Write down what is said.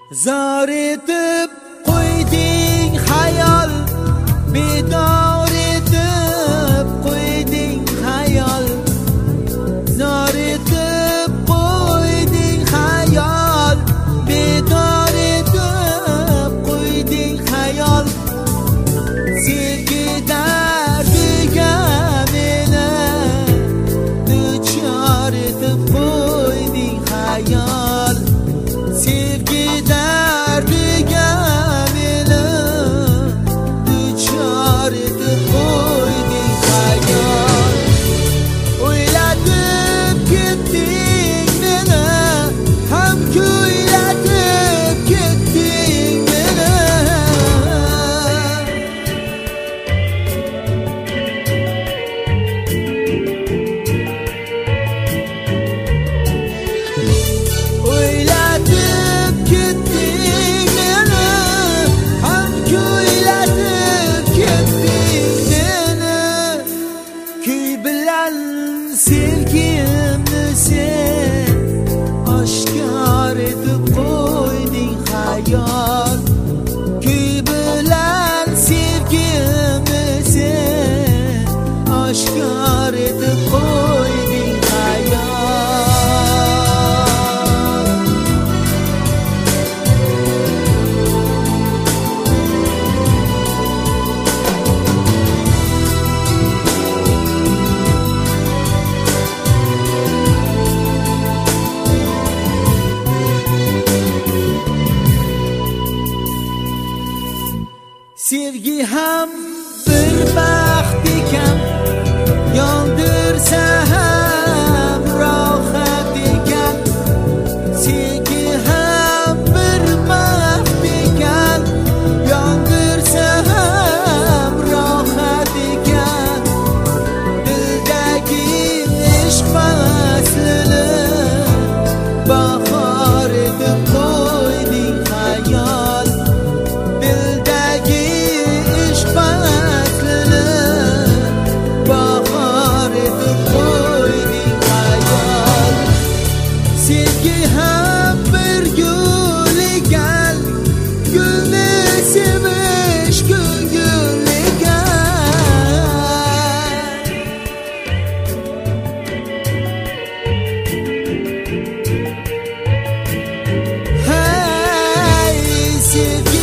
Zor etib qo'yding xayol, bedor etib qo'yding xayol. Zor etib qo'yding xayol, bedor etib qo'yding xayol. Sevgi dardiga meni duchor etib qo'yding xayol. Sevgi dardiga meni duchor etib qo'yding xayol. O'ylatib ketding meni, ham kuylatib ketding meni. O'ylatib ketding meni, ham kuylatib ketding meni. Kuy bilan sevgimni sen oshkor etib qo'yding xayol. Kuy bilan sevgimni sen oshkor etib qo'yding xayol. Sevgi ham bir baxt ekan, yondirsa ham rohat ekan. Sevgi ham bir baxt ekan, yondirsa ham rohat ekan. Dildagi ishq faslini bahor etib qo'yding xayol. Dildagi ishq faslini bahor etib qo'yding xayol. Sevgi ham bir gul ekan, gulni sevish ko'ngil ekan. Hey, sevgi